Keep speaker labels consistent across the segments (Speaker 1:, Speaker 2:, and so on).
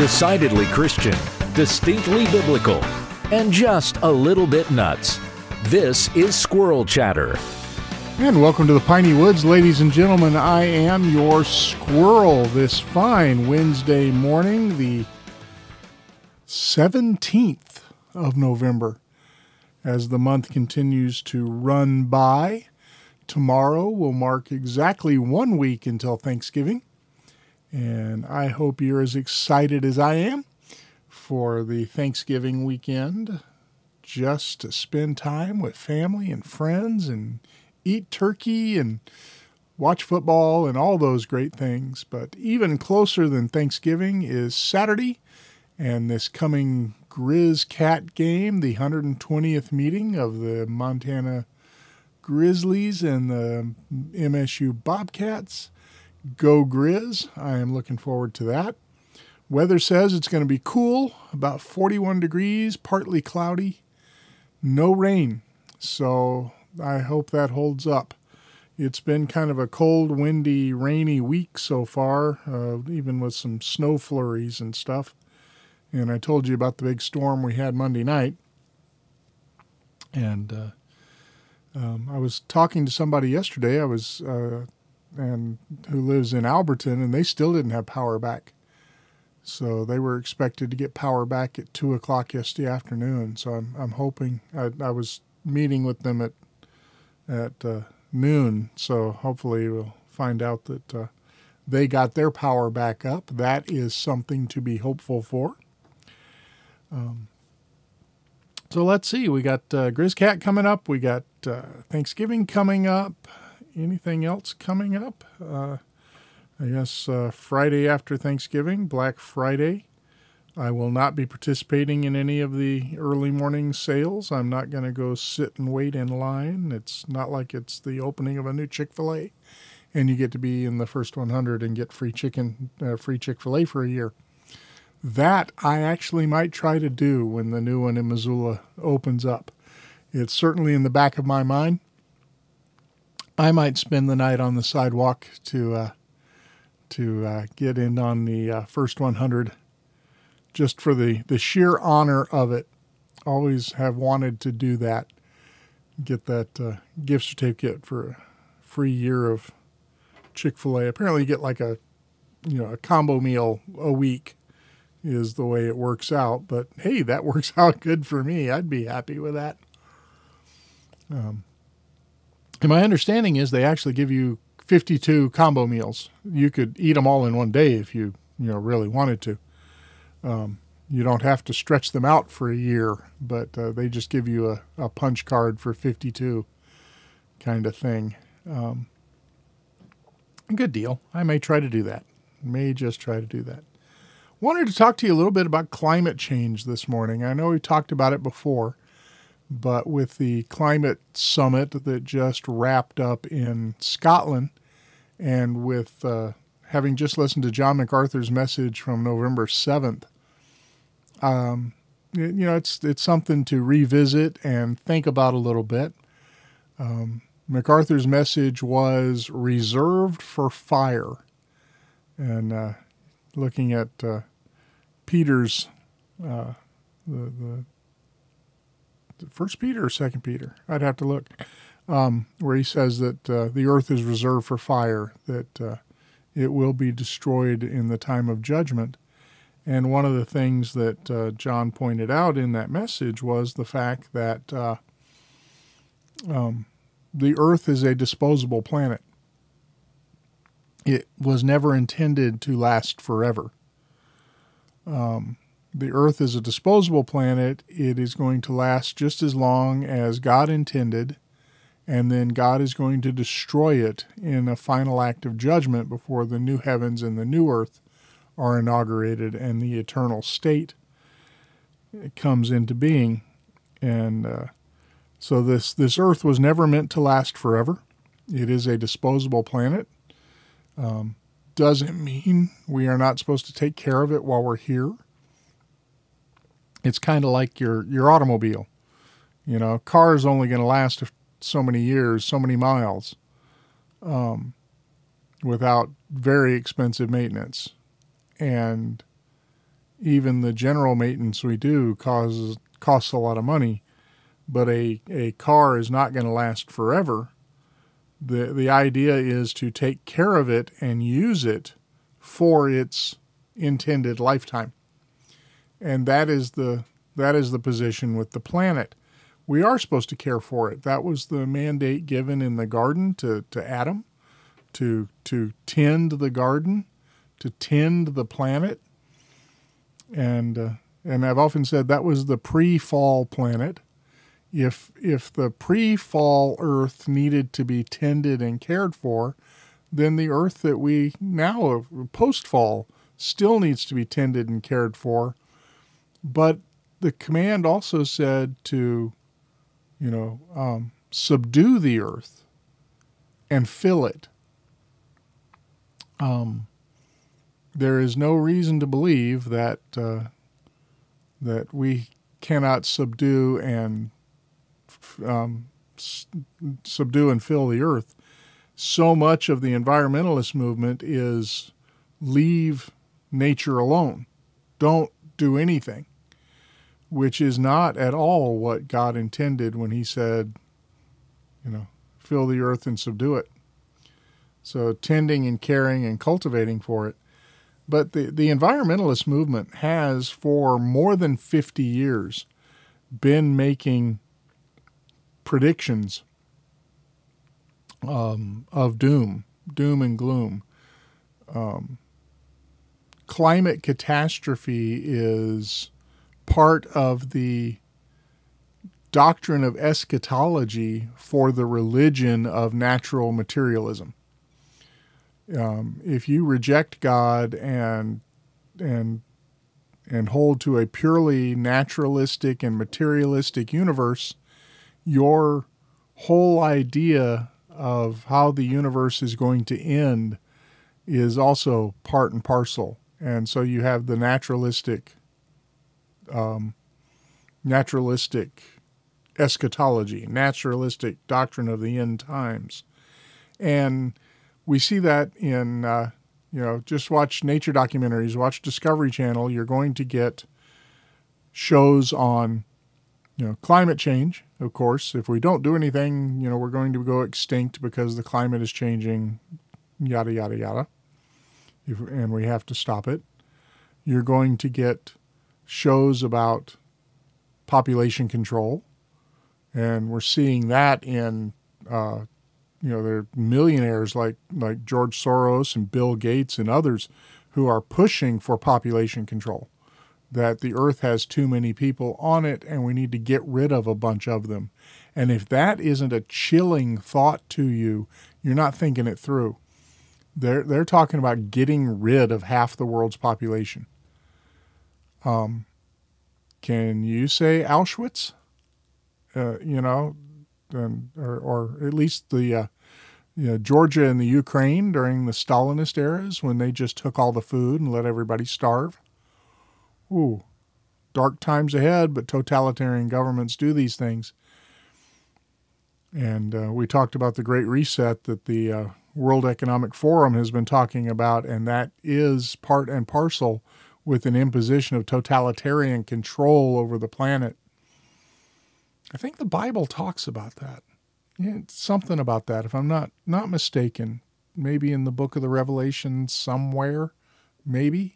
Speaker 1: Decidedly Christian, distinctly biblical, and just a little bit nuts. This is Squirrel Chatter.
Speaker 2: And welcome to the Piney Woods, ladies and gentlemen. I am your squirrel this fine Wednesday morning, the 17th of November. As the month continues to run by, tomorrow will mark exactly 1 week until Thanksgiving. And I hope you're as excited as I am for the Thanksgiving weekend, just to spend time with family and friends and eat turkey and watch football and all those great things. But even closer than Thanksgiving is Saturday and this coming Grizz Cat game, the 120th meeting of the Montana Grizzlies and the MSU Bobcats. Go Grizz. I am looking forward to that. Weather says it's going to be cool, about 41 degrees, partly cloudy, no rain. So I hope that holds up. It's been kind of a cold, windy, rainy week so far, even with some snow flurries and stuff. And I told you about the big storm we had Monday night. And I was talking to somebody yesterday. And who lives in Alberton, and they still didn't have power back. So they were expected to get power back at 2 o'clock yesterday afternoon. So I'm hoping, I was meeting with them at noon. So hopefully we'll find out that they got their power back up. That is something to be hopeful for. So let's see, we got Grizz Cat coming up. We got Thanksgiving coming up. Anything else coming up? I guess Friday after Thanksgiving, Black Friday. I will not be participating in any of the early morning sales. I'm not going to go sit and wait in line. It's not like it's the opening of a new Chick-fil-A, and you get to be in the first 100 and get free Chick-fil-A for a year. That I actually might try to do when the new one in Missoula opens up. It's certainly in the back of my mind. I might spend the night on the sidewalk to get in on the first 100 just for the sheer honor of it. Always have wanted to do that. Get that gift certificate for a free year of Chick-fil-A. Apparently you get like a combo meal a week is the way it works out. But hey, that works out good for me. I'd be happy with that. And my understanding is they actually give you 52 combo meals. You could eat them all in one day if you really wanted to. You don't have to stretch them out for a year, but they just give you a punch card for 52 kind of thing. A good deal. I may try to do that. May just try to do that. Wanted to talk to you a little bit about climate change this morning. I know we talked about it before. But with the climate summit that just wrapped up in Scotland, and with having just listened to John MacArthur's message from November 7th, it's something to revisit and think about a little bit. MacArthur's message was reserved for fire, and looking at Peter's the First Peter or Second Peter? I'd have to look. Where he says that the earth is reserved for fire, that it will be destroyed in the time of judgment. And one of the things that John pointed out in that message was the fact that the earth is a disposable planet. It was never intended to last forever. The earth is a disposable planet. It is going to last just as long as God intended, and then God is going to destroy it in a final act of judgment before the new heavens and the new earth are inaugurated and the eternal state comes into being. And so this earth was never meant to last forever. It is a disposable planet. Doesn't mean we are not supposed to take care of it while we're here. It's kind of like your automobile. A car is only going to last so many years, so many miles, without very expensive maintenance. And even the general maintenance we do costs a lot of money, but a car is not going to last forever. The idea is to take care of it and use it for its intended lifetime. And that is the position with the planet. We are supposed to care for it. That was the mandate given in the garden to Adam, to tend the garden, to tend the planet. And I've often said that was the pre-fall planet. If the pre-fall Earth needed to be tended and cared for, then the Earth that we now, post-fall, still needs to be tended and cared for. But the command also said to, subdue the Earth and fill it. There is no reason to believe that we cannot subdue and fill the Earth. So much of the environmentalist movement is leave nature alone. Don't do anything, which is not at all what God intended when he said, fill the earth and subdue it. So tending and caring and cultivating for it. But the environmentalist movement has, for more than 50 years, been making predictions of doom and gloom. Climate catastrophe is part of the doctrine of eschatology for the religion of natural materialism. If you reject God and hold to a purely naturalistic and materialistic universe, your whole idea of how the universe is going to end is also part and parcel. And so you have the naturalistic eschatology, naturalistic doctrine of the end times. And we see that in, just watch nature documentaries, watch Discovery Channel. You're going to get shows on, climate change, of course. If we don't do anything, we're going to go extinct because the climate is changing, yada, yada, yada. And we have to stop it. You're going to get shows about population control. And we're seeing that in, there are millionaires like George Soros and Bill Gates and others who are pushing for population control, that the earth has too many people on it and we need to get rid of a bunch of them. And if that isn't a chilling thought to you, you're not thinking it through. They're talking about getting rid of half the world's population. Can you say Auschwitz? Or at least the Georgia and the Ukraine during the Stalinist eras when they just took all the food and let everybody starve. Ooh, dark times ahead, but totalitarian governments do these things. And we talked about the Great Reset that the World Economic Forum has been talking about, and that is part and parcel with an imposition of totalitarian control over the planet. I think the Bible talks about that. Yeah, something about that, if I'm not mistaken. Maybe in the book of the Revelation somewhere. Maybe.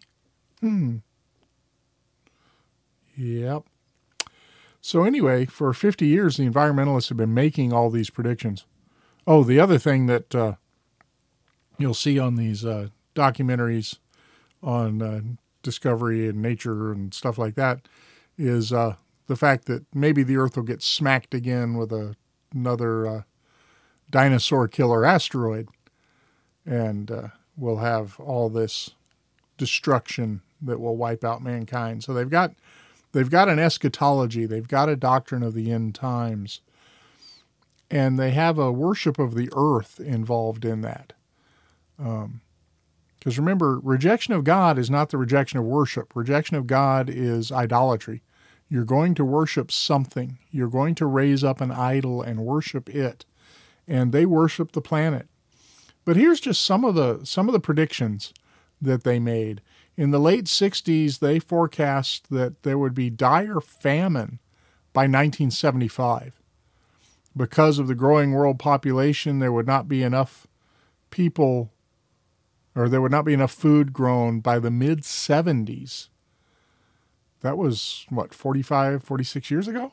Speaker 2: Yep. So anyway, for 50 years, the environmentalists have been making all these predictions. Oh, the other thing that you'll see on these documentaries on Discovery and Nature and stuff like that is the fact that maybe the Earth will get smacked again with another dinosaur killer asteroid, and we'll have all this destruction that will wipe out mankind. So they've got an eschatology, they've got a doctrine of the end times, and they have a worship of the earth involved in that. Because remember, rejection of God is not the rejection of worship. Rejection of God is idolatry. You're going to worship something. You're going to raise up an idol and worship it. And they worship the planet. But here's just some of the predictions that they made. In the late 60s, they forecast that there would be dire famine by 1975. Because of the growing world population, there would not be enough people, or there would not be enough food grown by the mid-70s. That was, 45, 46 years ago?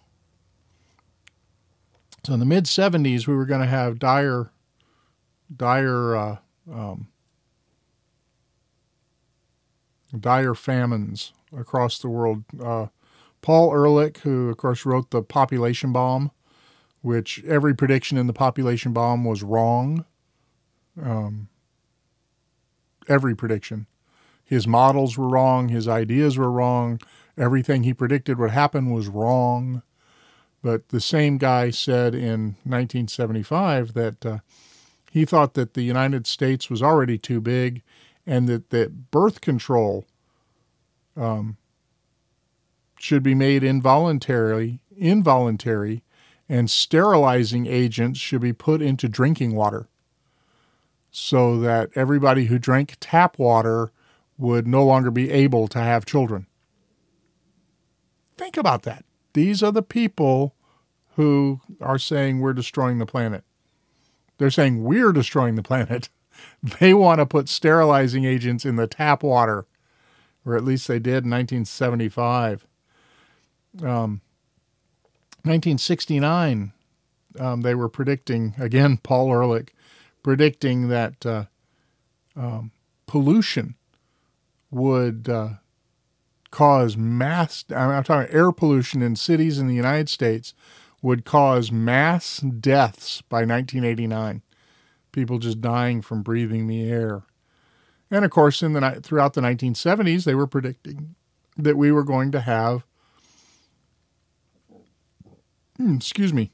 Speaker 2: So in the mid-70s, we were going to have dire famines across the world. Paul Ehrlich, who, of course, wrote The Population Bomb, which every prediction in The Population Bomb was wrong. Every prediction. His models were wrong. His ideas were wrong. Everything he predicted would happen was wrong. But the same guy said in 1975 that he thought that the United States was already too big and that birth control should be made involuntary, and sterilizing agents should be put into drinking water so that everybody who drank tap water would no longer be able to have children. Think about that. These are the people who are saying we're destroying the planet. They're saying we're destroying the planet. They want to put sterilizing agents in the tap water, or at least they did in 1975. 1969, they were predicting, again, Paul Ehrlich, predicting that pollution would cause I'm talking air pollution in cities in the United States would cause mass deaths by 1989. People just dying from breathing the air. And of course, throughout the 1970s, they were predicting that we were going to have, in the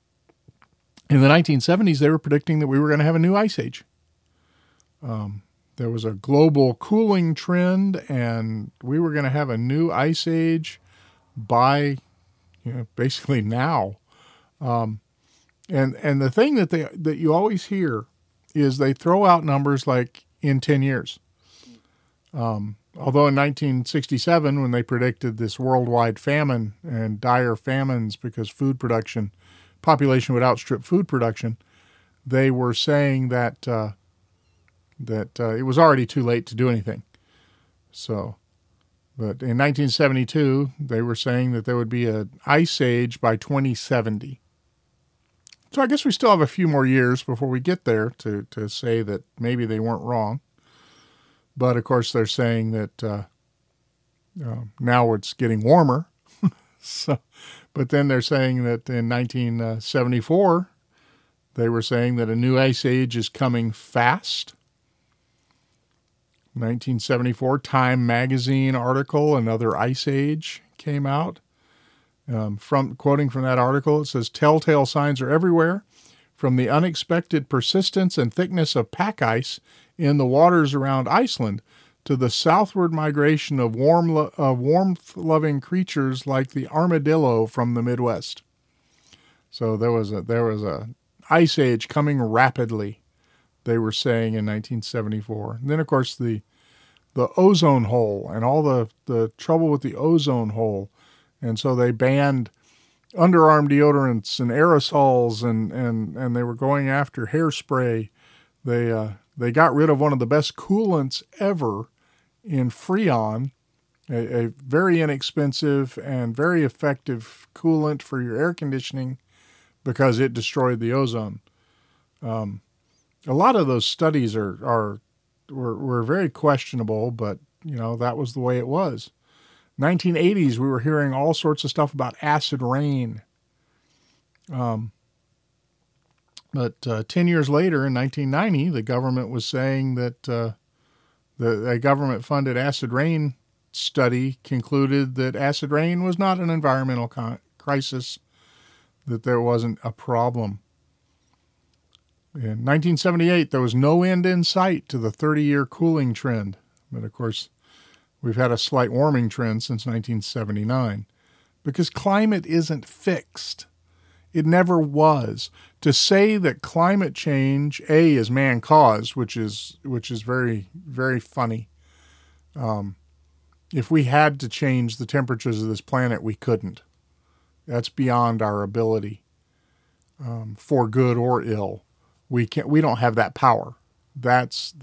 Speaker 2: 1970s, they were predicting that we were going to have a new ice age. There was a global cooling trend, and we were going to have a new ice age by, basically now. And the thing that you always hear is they throw out numbers like in 10 years. Although in 1967, when they predicted this worldwide famine and dire famines because population would outstrip food production, they were saying that it was already too late to do anything. So, but in 1972, they were saying that there would be an ice age by 2070. So I guess we still have a few more years before we get there to say that maybe they weren't wrong. But of course, they're saying that now it's getting warmer. But then they're saying that in 1974, they were saying that a new ice age is coming fast. 1974, Time magazine article, another ice age came out. Quoting from that article, it says, telltale signs are everywhere, from the unexpected persistence and thickness of pack ice in the waters around Iceland to the southward migration of warmth-loving creatures like the armadillo from the Midwest. So there was a ice age coming rapidly, they were saying in 1974. And then, of course, the ozone hole and all the trouble with the ozone hole. And so they banned underarm deodorants and aerosols, and they were going after hairspray. They got rid of one of the best coolants ever in Freon, a very inexpensive and very effective coolant for your air conditioning because it destroyed the ozone. A lot of those studies were very questionable, but that was the way it was. 1980s, we were hearing all sorts of stuff about acid rain. But 10 years later, in 1990, the government was saying that a government-funded acid rain study concluded that acid rain was not an environmental crisis, that there wasn't a problem. In 1978, there was no end in sight to the 30-year cooling trend. But, of course, we've had a slight warming trend since 1979 because climate isn't fixed. It never was. To say that climate change, is man-caused, which is very, very funny. If we had to change the temperatures of this planet, we couldn't. That's beyond our ability, for good or ill. We don't have that power. That's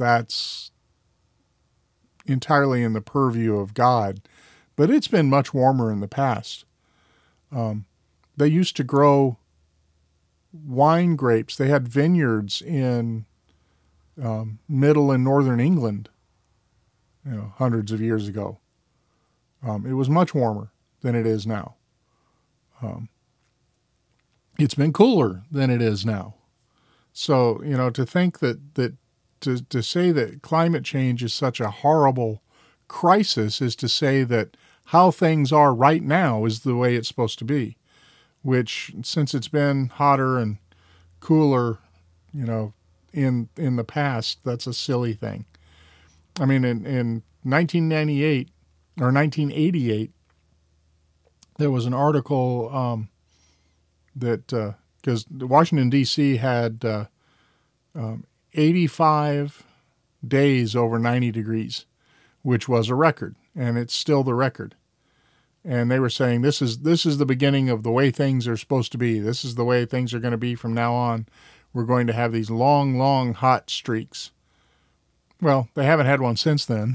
Speaker 2: entirely in the purview of God. But it's been much warmer in the past. They used to grow wine grapes. They had vineyards in middle and northern England, hundreds of years ago. It was much warmer than it is now. It's been cooler than it is now. So, to think to say that climate change is such a horrible crisis is to say that how things are right now is the way it's supposed to be, which, since it's been hotter and cooler, in the past, that's a silly thing. I mean, in 1998 or 1988, there was an article that because Washington, D.C. had 85 days over 90 degrees, which was a record, and it's still the record. And they were saying this is the beginning of the way things are supposed to be. This is the way things are going to be from now on. We're going to have these long, long hot streaks. Well, they haven't had one since then.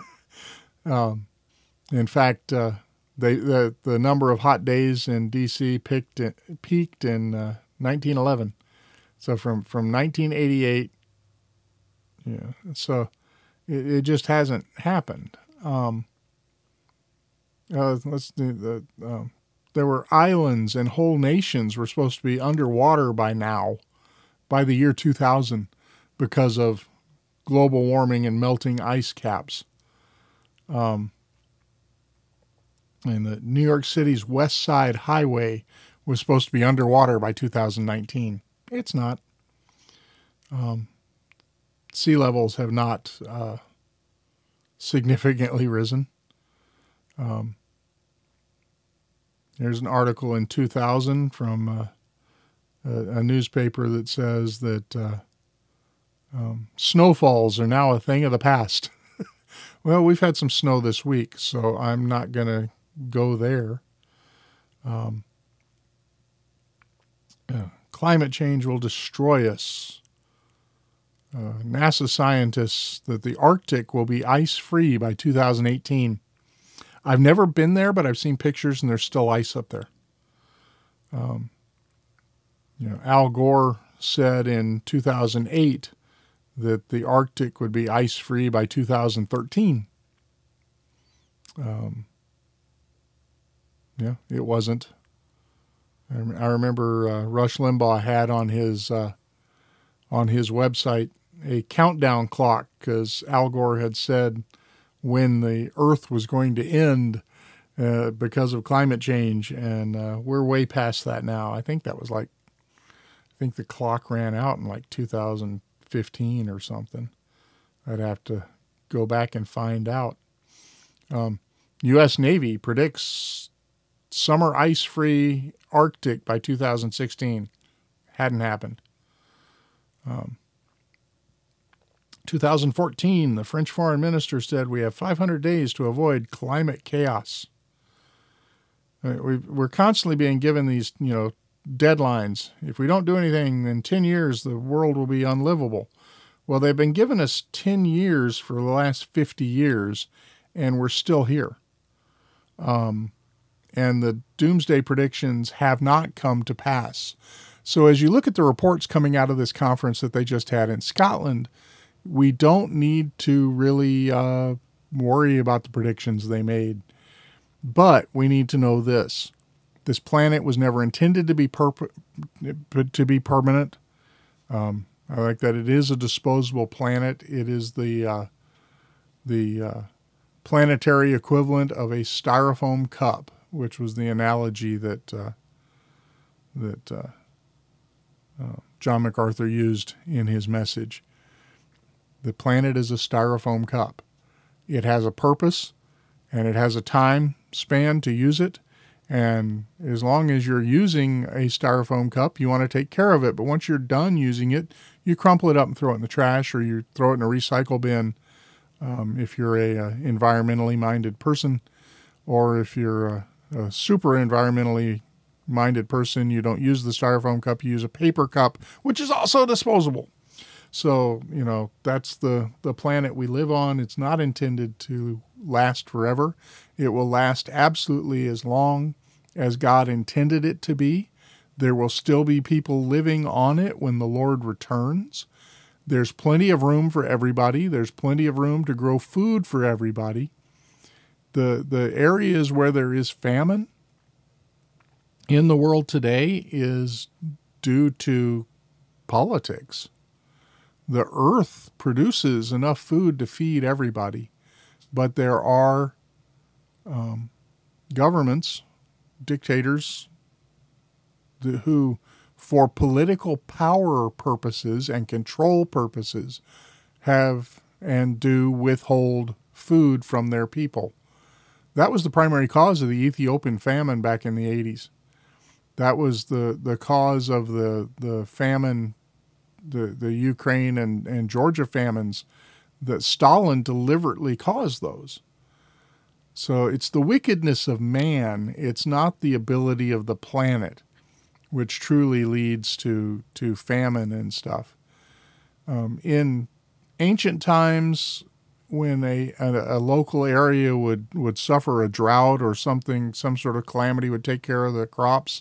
Speaker 2: In fact, the number of hot days in D.C. peaked in 1911. So from 1988, so it just hasn't happened. Let's do there were islands and whole nations were supposed to be underwater by now, by the year 2000, because of global warming and melting ice caps. And the New York City's West Side Highway was supposed to be underwater by 2019. It's not. Sea levels have not significantly risen. There's an article in 2000 from a newspaper that says that snowfalls are now a thing of the past. Well, we've had some snow this week, so I'm not going to go there. Climate change will destroy us. NASA scientists that the Arctic will be ice-free by 2018. I've never been there, but I've seen pictures and there's still ice up there. Al Gore said in 2008 that the Arctic would be ice-free by 2013. It wasn't. I remember Rush Limbaugh had on his website a countdown clock because Al Gore had said when the Earth was going to end because of climate change, and we're way past that now. I think that was I think the clock ran out in 2015 or something. I'd have to go back and find out. U.S. Navy predicts summer ice-free Arctic by 2016. Hadn't happened. 2014, the French foreign minister said we have 500 days to avoid climate chaos. We're constantly being given these, deadlines. If we don't do anything, in 10 years, the world will be unlivable. Well, they've been giving us 10 years for the last 50 years, and we're still here. And the doomsday predictions have not come to pass. So as you look at the reports coming out of this conference that they just had in Scotland, we don't need to really worry about the predictions they made. But we need to know this. This planet was never intended to be permanent. I like that it is a disposable planet. It is the planetary equivalent of a styrofoam cup, which was the analogy that John MacArthur used in his message. The planet is a styrofoam cup. It has a purpose, and it has a time span to use it. And as long as you're using a styrofoam cup, you want to take care of it. But once you're done using it, you crumple it up and throw it in the trash, or you throw it in a recycle bin. If you're a environmentally minded person, or if you're a super environmentally minded person, you don't use the styrofoam cup, you use a paper cup, which is also disposable. So, that's the planet we live on. It's not intended to last forever. It will last absolutely as long as God intended it to be. There will still be people living on it when the Lord returns. There's plenty of room for everybody. There's plenty of room to grow food for everybody. The areas where there is famine in the world today is due to politics. The earth produces enough food to feed everybody, but there are governments, dictators, who, for political power purposes and control purposes, have and do withhold food from their people. That was the primary cause of the Ethiopian famine back in the 80s. That was the cause of the famine, the Ukraine and Georgia famines, that Stalin deliberately caused those. So it's the wickedness of man. It's not the ability of the planet, which truly leads to famine and stuff. In ancient times, when a local area would suffer a drought or something, some sort of calamity would take care of the crops,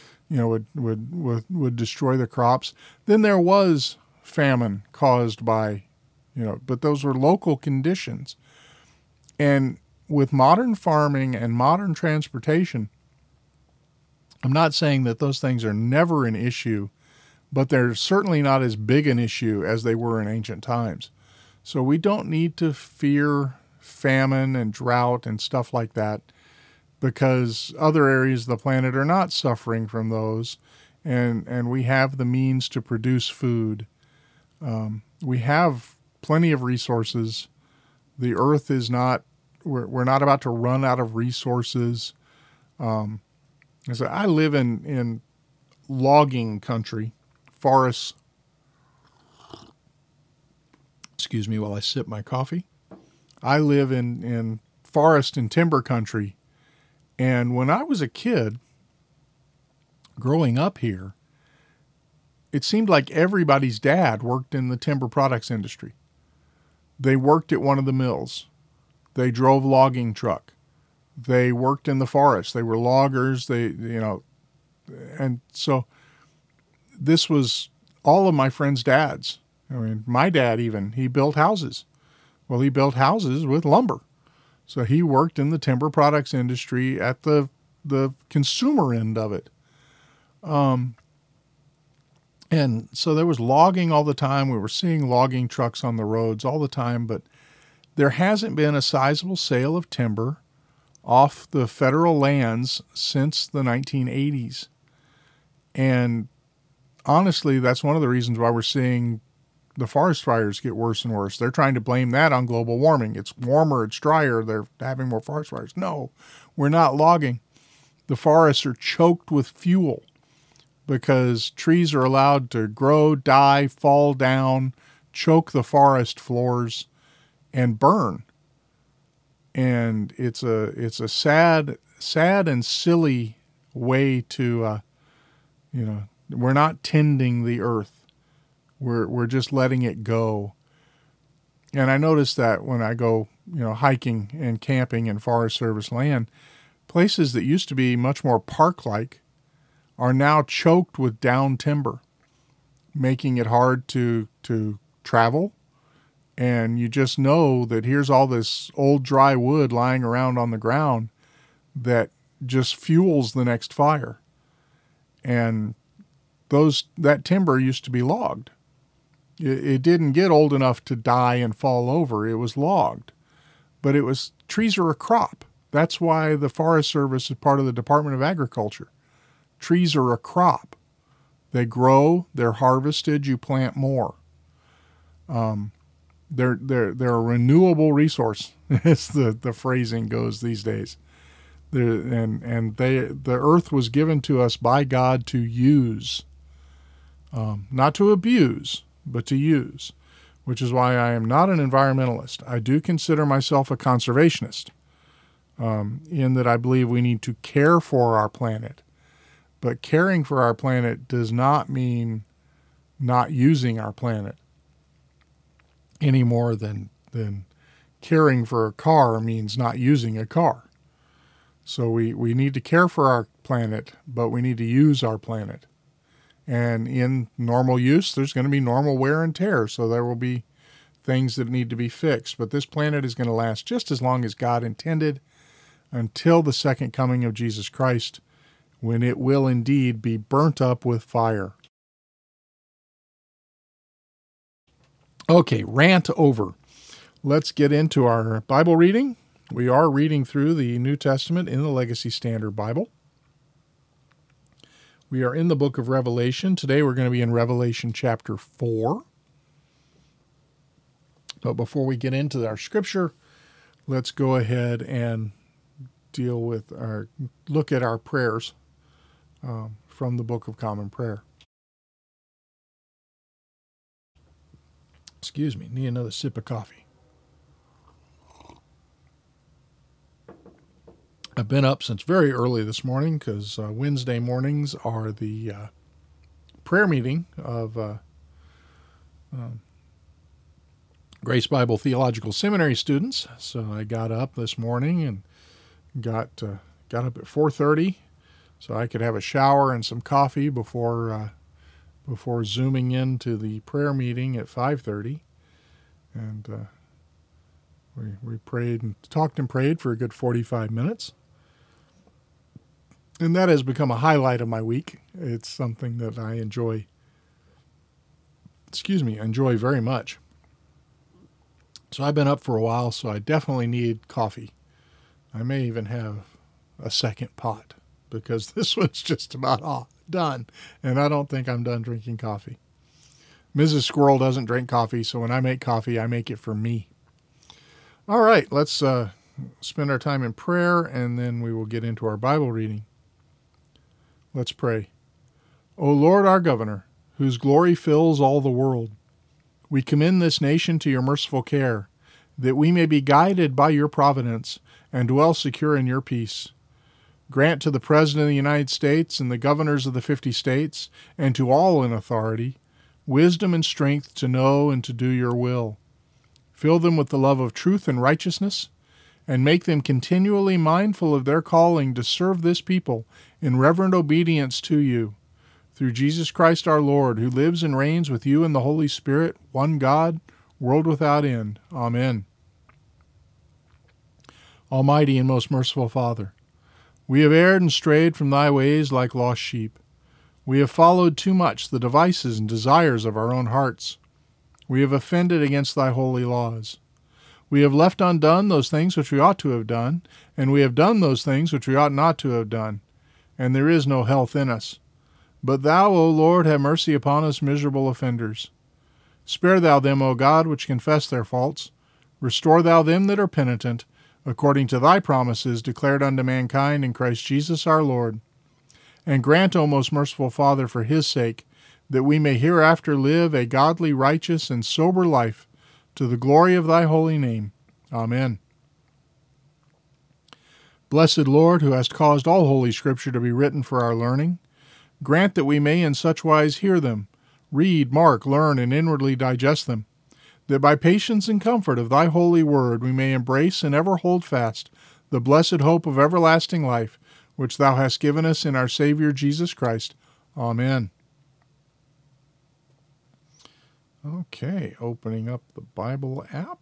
Speaker 2: would destroy the crops, then there was famine caused by, but those were local conditions. And with modern farming and modern transportation, I'm not saying that those things are never an issue, but they're certainly not as big an issue as they were in ancient times. So we don't need to fear famine and drought and stuff like that, because other areas of the planet are not suffering from those, and we have the means to produce food. We have plenty of resources. The earth is not, we're not about to run out of resources. So I live in logging country, forests. Excuse me while I sip my coffee. I live in forest and timber country. And when I was a kid, growing up here, it seemed like everybody's dad worked in the timber products industry. They worked at one of the mills. They drove logging truck. They worked in the forest. They were loggers. And so this was all of my friends' dads. I mean, my dad even, he built houses. Well, he built houses with lumber. So he worked in the timber products industry at the consumer end of it. And so there was logging all the time. We were seeing logging trucks on the roads all the time, but there hasn't been a sizable sale of timber off the federal lands since the 1980s. And honestly, that's one of the reasons why we're seeing the forest fires get worse and worse. They're trying to blame that on global warming. It's warmer, it's drier, they're having more forest fires. No, we're not logging. The forests are choked with fuel because trees are allowed to grow, die, fall down, choke the forest floors, and burn. And it's a sad and silly way to, we're not tending the earth. We're just letting it go. And I notice that when I go, hiking and camping in Forest Service land, places that used to be much more park-like are now choked with down timber, making it hard to travel. And you just know that here's all this old dry wood lying around on the ground that just fuels the next fire. And that timber used to be logged. It didn't get old enough to die and fall over. It was logged. But trees are a crop. That's why the Forest Service is part of the Department of Agriculture. Trees are a crop. They grow, they're harvested, you plant more. They're a renewable resource, as the phrasing goes these days. The earth was given to us by God to use, not to abuse, but to use. which is why I am not an environmentalist. I do consider myself a conservationist, in that I believe we need to care for our planet. But caring for our planet does not mean not using our planet any more than caring for a car means not using a car. So we need to care for our planet, but we need to use our planet. And in normal use, there's going to be normal wear and tear, so there will be things that need to be fixed. But this planet is going to last just as long as God intended, until the second coming of Jesus Christ, when it will indeed be burnt up with fire. Okay, rant over. Let's get into our Bible reading. We are reading through the New Testament in the Legacy Standard Bible. We are in the book of Revelation. Today we're going to be in Revelation chapter 4. But before we get into our scripture, let's go ahead and look at our prayers from the Book of Common Prayer. Excuse me, need another sip of coffee. I've been up since very early this morning because Wednesday mornings are the prayer meeting of Grace Bible Theological Seminary students. So I got up this morning and got up at 4:30 so I could have a shower and some coffee before zooming into the prayer meeting at 5:30. And we prayed and talked and prayed for a good 45 minutes. And that has become a highlight of my week. It's something that I enjoy very much. So I've been up for a while, so I definitely need coffee. I may even have a second pot because this one's just about done, and I don't think I'm done drinking coffee. Mrs. Squirrel doesn't drink coffee, so when I make coffee, I make it for me. All right, let's spend our time in prayer, and then we will get into our Bible reading. Let's pray. O Lord, our governor, whose glory fills all the world, we commend this nation to your merciful care, that we may be guided by your providence and dwell secure in your peace. Grant to the President of the United States and the governors of the 50 states, and to all in authority, wisdom and strength to know and to do your will. Fill them with the love of truth and righteousness, and make them continually mindful of their calling to serve this people in reverent obedience to you. Through Jesus Christ our Lord, who lives and reigns with you in the Holy Spirit, one God, world without end. Amen. Almighty and most merciful Father, we have erred and strayed from thy ways like lost sheep. We have followed too much the devices and desires of our own hearts. We have offended against thy holy laws. We have left undone those things which we ought to have done, and we have done those things which we ought not to have done, and there is no health in us. But thou, O Lord, have mercy upon us miserable offenders. Spare thou them, O God, which confess their faults. Restore thou them that are penitent, according to thy promises declared unto mankind in Christ Jesus our Lord. And grant, O most merciful Father, for his sake, that we may hereafter live a godly, righteous, and sober life, to the glory of thy holy name. Amen. Blessed Lord, who hast caused all holy Scripture to be written for our learning, grant that we may in such wise hear them, read, mark, learn, and inwardly digest them, that by patience and comfort of thy holy word we may embrace and ever hold fast the blessed hope of everlasting life, which thou hast given us in our Savior Jesus Christ. Amen. Okay, opening up the Bible app.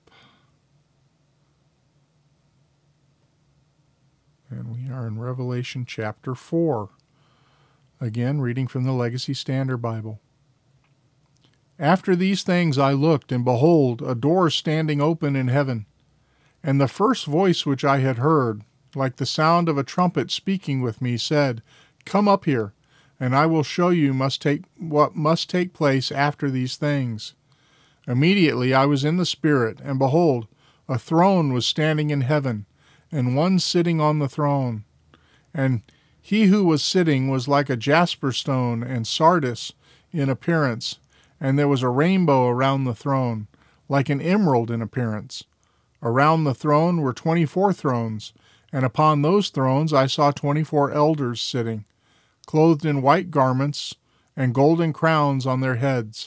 Speaker 2: And we are in Revelation chapter 4. Again, reading from the Legacy Standard Bible. After these things I looked, and behold, a door standing open in heaven. And the first voice which I had heard, like the sound of a trumpet speaking with me, said, Come up here, and I will show you what must take place after these things. Immediately I was in the Spirit, and behold, a throne was standing in heaven, and one sitting on the throne. And he who was sitting was like a jasper stone and sardis in appearance, and there was a rainbow around the throne, like an emerald in appearance. Around the throne were 24 thrones, and upon those thrones I saw 24 elders sitting, clothed in white garments and golden crowns on their heads.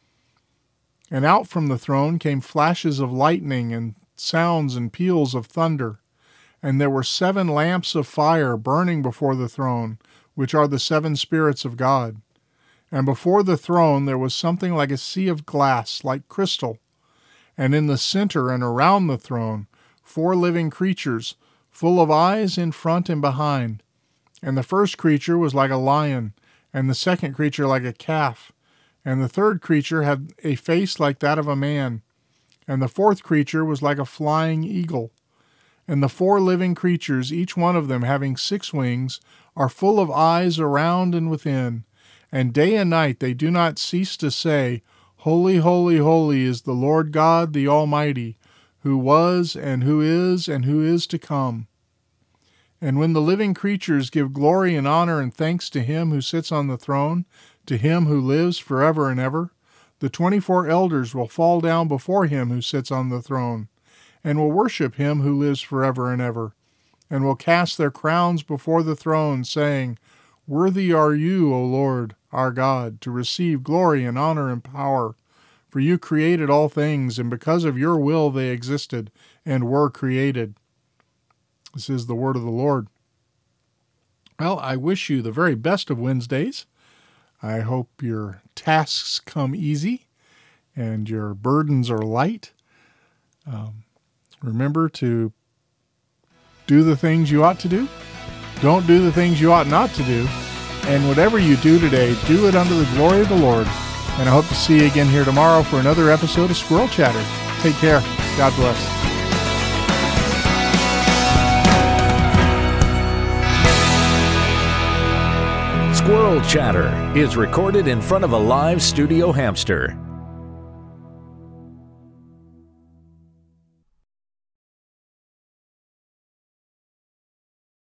Speaker 2: And out from the throne came flashes of lightning and sounds and peals of thunder. And there were 7 lamps of fire burning before the throne, which are the 7 spirits of God. And before the throne there was something like a sea of glass, like crystal. And in the center and around the throne 4 living creatures, full of eyes in front and behind. And the first creature was like a lion, and the second creature like a calf. And the third creature had a face like that of a man. And the fourth creature was like a flying eagle. And the 4 living creatures, each one of them having 6 wings, are full of eyes around and within. And day and night they do not cease to say, Holy, holy, holy is the Lord God, the Almighty, who was and who is to come. And when the living creatures give glory and honor and thanks to him who sits on the throne, to him who lives forever and ever, the 24 elders will fall down before him who sits on the throne, and will worship him who lives forever and ever, and will cast their crowns before the throne, saying, Worthy are you, O Lord, our God, to receive glory and honor and power. For you created all things, and because of your will they existed and were created. This is the word of the Lord. Well, I wish you the very best of Wednesdays. I hope your tasks come easy and your burdens are light. Remember to do the things you ought to do. Don't do the things you ought not to do. And whatever you do today, do it unto the glory of the Lord. And I hope to see you again here tomorrow for another episode of Squirrel Chatter. Take care. God bless.
Speaker 1: Squirrel Chatter is recorded in front of a live studio hamster.